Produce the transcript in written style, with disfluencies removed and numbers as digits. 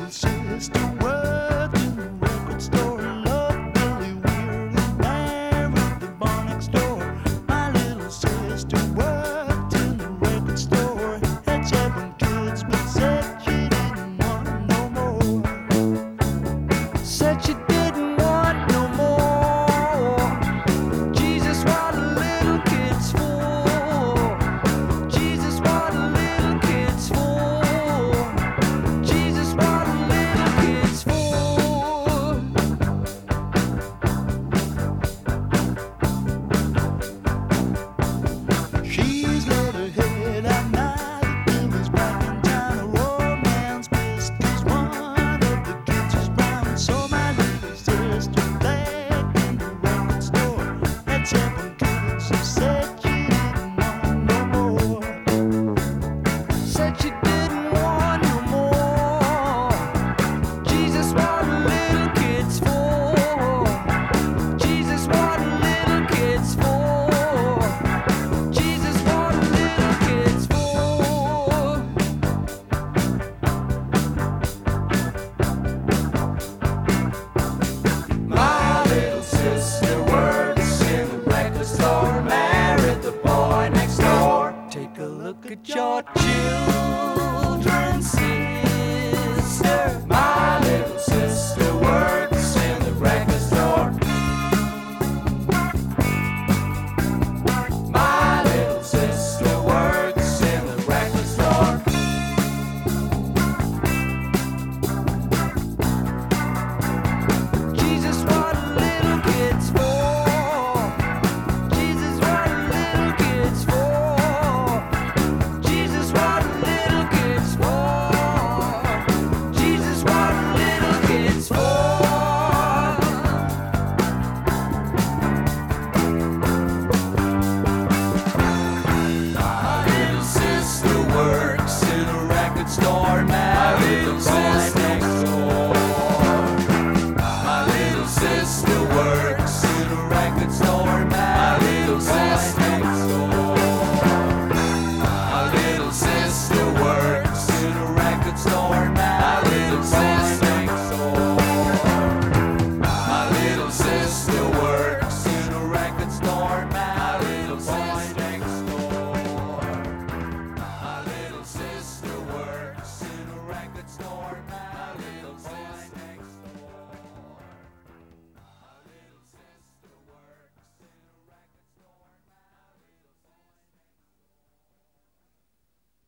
little sister worked in the record store. Loved Billy Weir and married the bar next door. My little sister worked in the record store. Had 7 kids, but said she didn't want no more. Said she didn't want no more. Jesus, what a little kid's for. Jesus, what a little kid's for. Jesus, what a little kid's for. She's let her head out night. Billy's back in town. A romance pissed 'cause one of the kids is brown. So my little sister begged in the record store. Had 7 kids, who said she didn't want no more. Said she didn't want no more. Jesus, what a little kid's for. Jesus, what a little kid's for. Jesus, what a little kid's for. My little sister works in the record store. Married the boy next door. Take a look at your children, sister. My little sister works in the record store. My little sister works in the record store. Jesus, what a little kid's for. Jesus, what a little kid's for. Jesus, what a little kid's for. Jesus, what a little kid's for. My little sister works in a record store. My little sister